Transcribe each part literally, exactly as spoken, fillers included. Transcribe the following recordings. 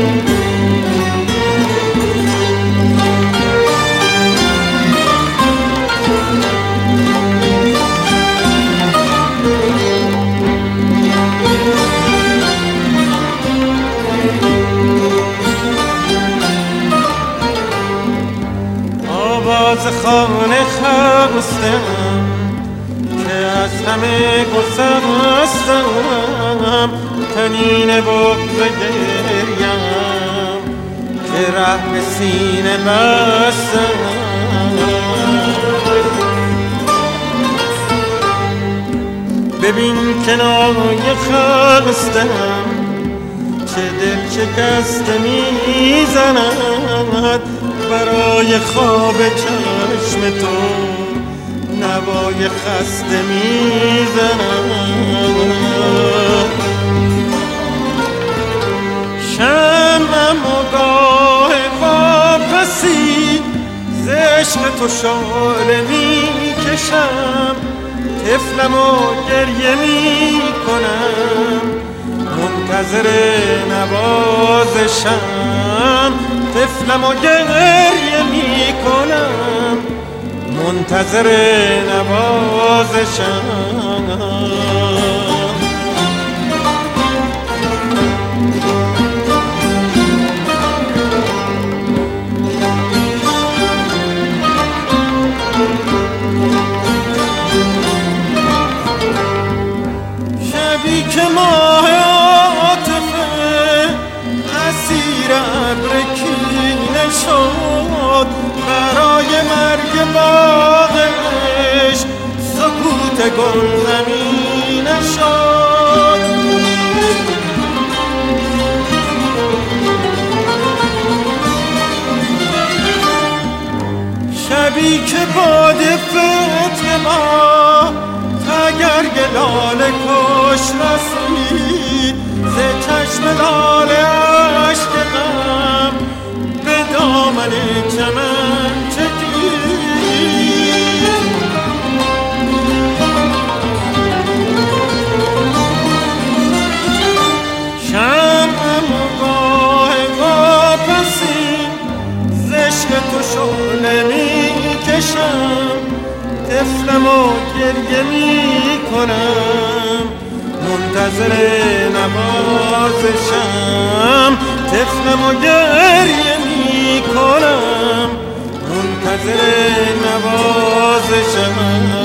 آواز خانه خستم که از همه گسستم، تنین بغض گریم که ره به سینه بستم. ببین کنایه خستم چه دل شکسته میزند، برای خواب چشم تو نوای خسته میزند. شمعم و گاه واپسی ز عشق تو شعله میکشم، طفلم و گریه میکنم منتظر نوازشم. طفلم و گریه میکنم منتظر نوازشم. شبی که ماه عاطفه اسیر ابر کینه شد، برای مرگ باغ عشق سکوت گل زمینه شد. شبی که باد فتنه ما تگرگ لاله کش رسید، ز چشم لاله اشک غم به دامن چمن چکید. شمعم و گاه واپسی ز عشق تو شعله میکشم، طفلم و گریه میکنم منتظر نوازشم. طفلم و گریه میکنم منتظر نوازشم.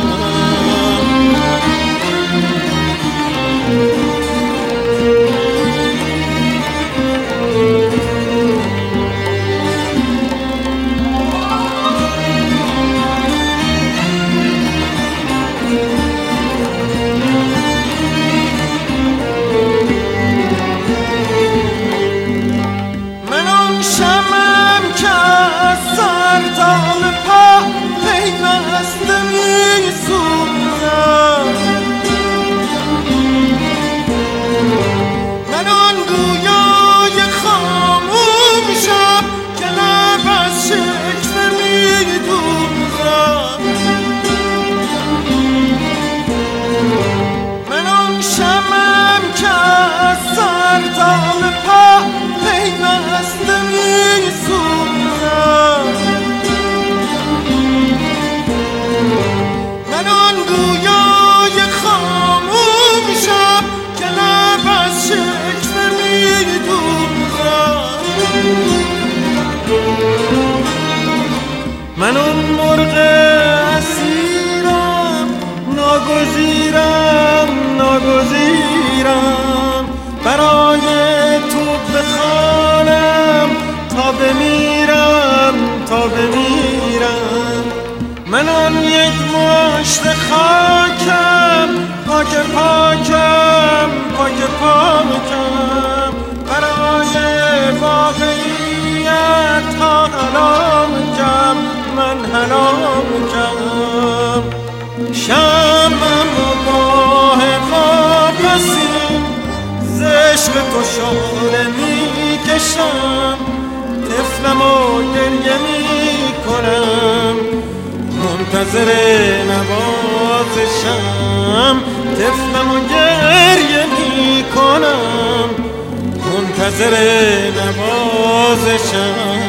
من اون مرغ اسیرم، ناگزیرم ناگزیرم، برای تو بخوانم تا بمیرم تا بمیرم. من اون یک مشت خاکم، پاک پاکم پاک پاکم، برای واقعیت ها حلام کم من حلام کم. شمعم و ماه واپسی ز عشق تو شعله میکشم، طفلم و گریه میکنم منتظر نوازشم. طفلم و گریه میکنم منتظر منتظر نوازشم.